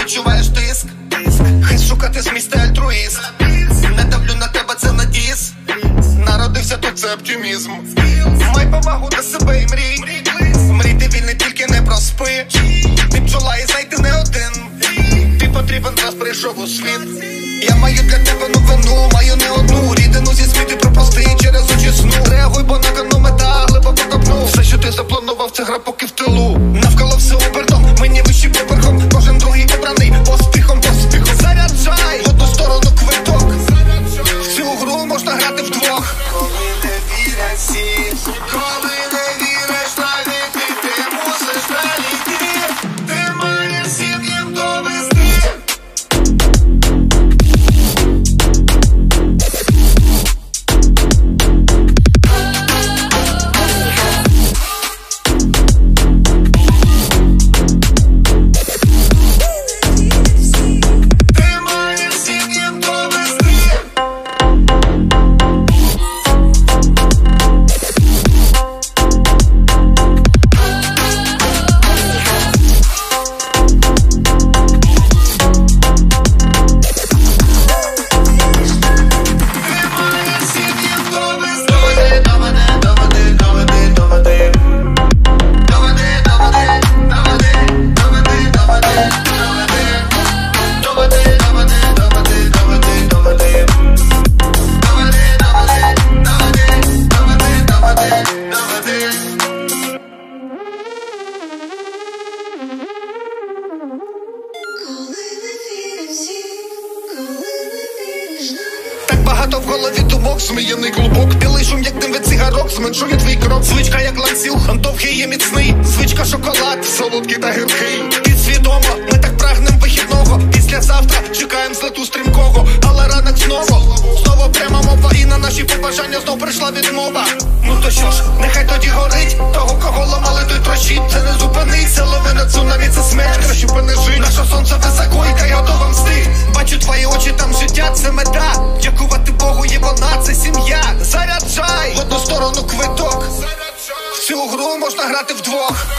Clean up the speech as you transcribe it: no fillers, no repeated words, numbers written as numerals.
відчуваєш тиск, хист шукати зміст та альтруїст. Не давлю на тебе, це надіс. Народився тут, це оптимізм. Май повагу до себе і мрій. Мрій ти вільний, тільки не проспи. Ти бджола і знай, ти не один. Ти потрібен, раз прийшов у світ. Я маю для тебе новину, маю не одну рідину зі світу пропусти через очі сну. Реагуй, бо на кону мета глибоко копну. Все, що ти запланував, це гра поки в тилу. Навколо все обертом, мені вищий поверхом. Кожен другий обраний поспіхом. Заряджай, в одну сторону квиток. В цю гру можна грати вдвох. Коли не вірять всі, коли не віриш навіть ти мусиш далі йти. Ти маєш всім їм довести. Багато в голові думок, зміяний клубок. Білий шум, як дим від цигарок, зменшує твій крок. Звичка, як ланцюг, довгий є міцний. Звичка, шоколад, солодкий та гіркий. Підсвідомо, ми так прагнем вихідного. Післязавтра чекаєм злету стрімкого. Але ранок знову пряма мова. І на наші побажання знов прийшла відмова. Ну то що ж, нехай тоді горить. Того, кого ламали, той трощить. Це не зупиниться, лавина цунамі, це смерть. Краще б не жить. Наше сонце високо, і я готова мстить. Бачу твої очі, там життя, це мета. Дякувати Богу, є вона, це сім'я. Заряджай, в одну сторону квиток. В цю гру можна грати вдвох.